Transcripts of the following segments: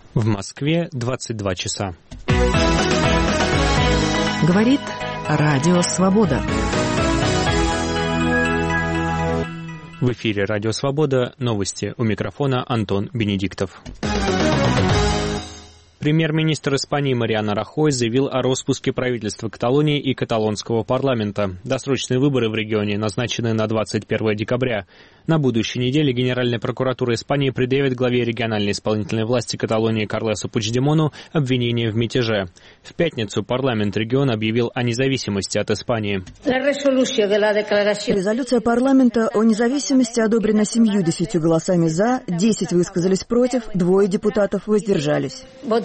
В Москве 22 часа. Говорит Радио Свобода. В эфире Радио Свобода. Новости. У микрофона Антон Бенедиктов. Премьер-министр Испании Мариано Рахой заявил о распуске правительства Каталонии и каталонского парламента. Досрочные выборы в регионе назначены на 21 декабря. На будущей неделе Генеральная прокуратура Испании предъявит главе региональной исполнительной власти Каталонии Карлесу Пучдемону обвинение в мятеже. В пятницу парламент региона объявил о независимости от Испании. Резолюция парламента о независимости одобрена 70 голосами «за», 10 высказались против, 2 депутатов воздержались.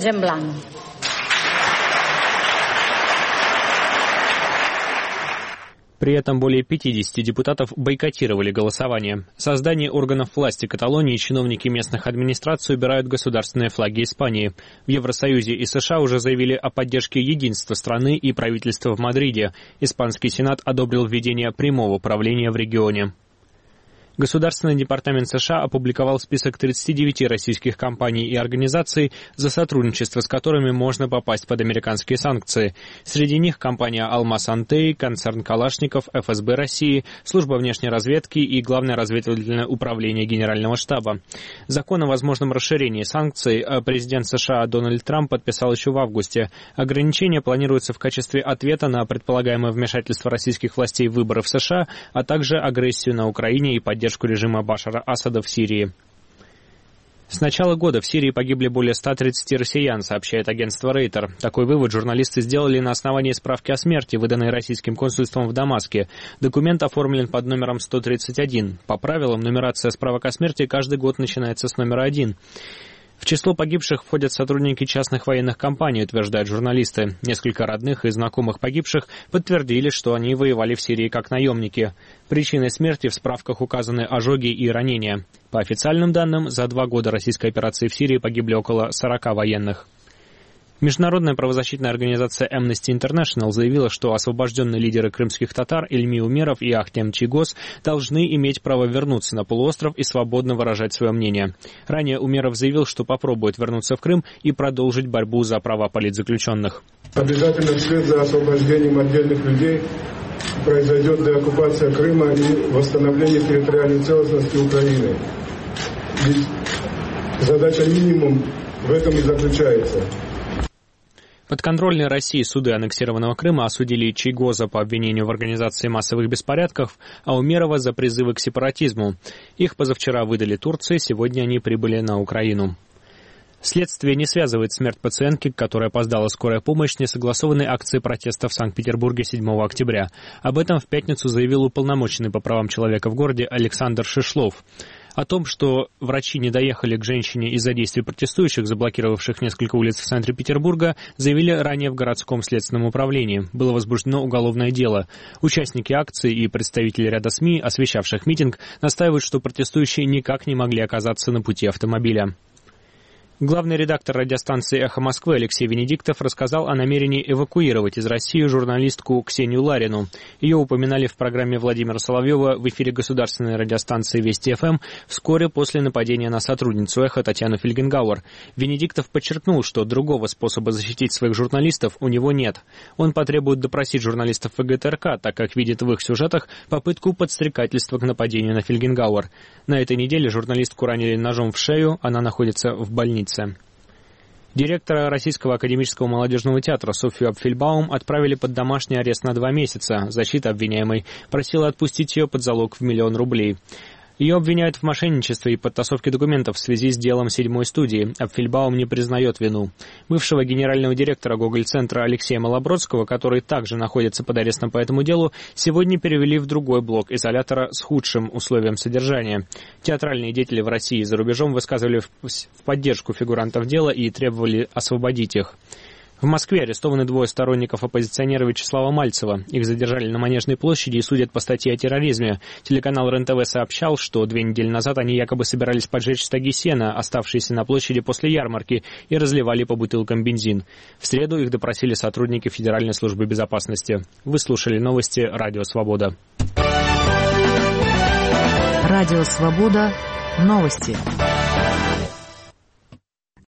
При этом более 50 депутатов бойкотировали голосование. Создание органов власти Каталонии чиновники местных администраций убирают государственные флаги Испании. В Евросоюзе и США уже заявили о поддержке единства страны и правительства в Мадриде. Испанский Сенат одобрил введение прямого правления в регионе. Государственный департамент США опубликовал список 39 российских компаний и организаций, за сотрудничество с которыми можно попасть под американские санкции. Среди них компания «Алмаз Антей», концерн «Калашников», ФСБ России, Служба внешней разведки и Главное разведывательное управление Генерального штаба. Закон о возможном расширении санкций президент США Дональд Трамп подписал еще в августе. Ограничения планируются в качестве ответа на предполагаемое вмешательство российских властей в выборы в США, а также агрессию на Украине и поддержку режима Башара Асада в Сирии. С начала года в Сирии погибли более 130 россиян, сообщает агентство Рейтер. Такой вывод журналисты сделали на основании справки о смерти, выданной российским консульством в Дамаске. Документ оформлен под номером 131. По правилам, нумерация справок о смерти каждый год начинается с номера 1. В число погибших входят сотрудники частных военных компаний, утверждают журналисты. Несколько родных и знакомых погибших подтвердили, что они воевали в Сирии как наемники. Причиной смерти в справках указаны ожоги и ранения. По официальным данным, за 2 года российской операции в Сирии погибли около 40 военных. Международная правозащитная организация Amnesty International заявила, что освобожденные лидеры крымских татар Ильми Умеров и Ахтем Чийгоз должны иметь право вернуться на полуостров и свободно выражать свое мнение. Ранее Умеров заявил, что попробует вернуться в Крым и продолжить борьбу за права политзаключенных. Обязательно вслед за освобождением отдельных людей произойдет деоккупация Крыма и восстановление территориальной целостности Украины. Ведь задача минимум в этом и заключается. Подконтрольные России суды аннексированного Крыма осудили Чийгоза по обвинению в организации массовых беспорядков, а Умерова за призывы к сепаратизму. Их позавчера выдали Турции, сегодня они прибыли на Украину. Следствие не связывает смерть пациентки, к которой опоздала скорая помощь, с несогласованной акцией протеста в Санкт-Петербурге 7 октября. Об этом в пятницу заявил уполномоченный по правам человека в городе Александр Шишлов. О том, что врачи не доехали к женщине из-за действий протестующих, заблокировавших несколько улиц в центре Петербурга, заявили ранее в городском следственном управлении. Было возбуждено уголовное дело. Участники акции и представители ряда СМИ, освещавших митинг, настаивают, что протестующие никак не могли оказаться на пути автомобиля. Главный редактор радиостанции «Эхо Москвы» Алексей Венедиктов рассказал о намерении эвакуировать из России журналистку Ксению Ларину. Ее упоминали в программе Владимира Соловьева в эфире государственной радиостанции Вести ФМ вскоре после нападения на сотрудницу «Эхо» Татьяну Фельгенгауэр. Венедиктов подчеркнул, что другого способа защитить своих журналистов у него нет. Он потребует допросить журналистов ВГТРК, так как видит в их сюжетах попытку подстрекательства к нападению на Фельгенгауэр. На этой неделе журналистку ранили ножом в шею, она находится в больнице. Директора Российского академического молодежного театра Софью Апфельбаум отправили под домашний арест на 2 месяца. Защита обвиняемой просила отпустить ее под залог в 1 000 000 рублей. Ее обвиняют в мошенничестве и подтасовке документов в связи с делом 7-й студии. Апфельбаум не признает вину. Бывшего генерального директора Гоголь-центра Алексея Малобродского, который также находится под арестом по этому делу, сегодня перевели в другой блок изолятора с худшим условием содержания. Театральные деятели в России и за рубежом высказывали в поддержку фигурантов дела и требовали освободить их. В Москве арестованы 2 сторонников оппозиционера Вячеслава Мальцева. Их задержали на Манежной площади и судят по статье о терроризме. Телеканал РЕН-ТВ сообщал, что 2 недели назад они якобы собирались поджечь стаги сена, оставшиеся на площади после ярмарки, и разливали по бутылкам бензин. В среду их допросили сотрудники Федеральной службы безопасности. Вы слушали новости Радио Свобода. Радио Свобода. Новости.